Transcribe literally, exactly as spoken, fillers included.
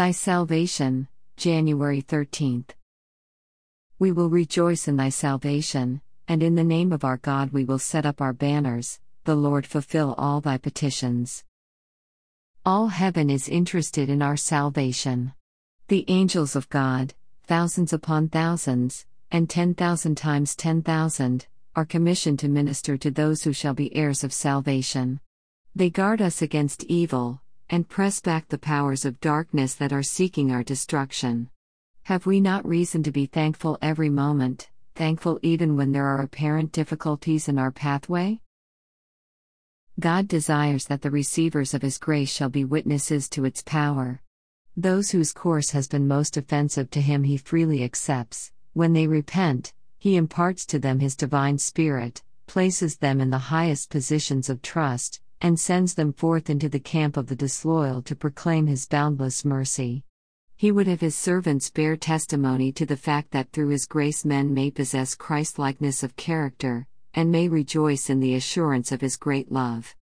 Thy salvation, January thirteenth. We will rejoice in thy salvation, and in the name of our God we will set up our banners. The Lord fulfill all thy petitions. All heaven is interested in our salvation. The angels of God, thousands upon thousands, and ten thousand times ten thousand, are commissioned to minister to those who shall be heirs of salvation. They guard us against evil, and press back the powers of darkness that are seeking our destruction. Have we not reason to be thankful every moment, thankful even when there are apparent difficulties in our pathway? God desires that the receivers of His grace shall be witnesses to its power. Those whose course has been most offensive to Him He freely accepts. When they repent, He imparts to them His divine Spirit, places them in the highest positions of trust, and sends them forth into the camp of the disloyal to proclaim His boundless mercy. He would have His servants bear testimony to the fact that through His grace men may possess Christ-likeness of character, and may rejoice in the assurance of His great love.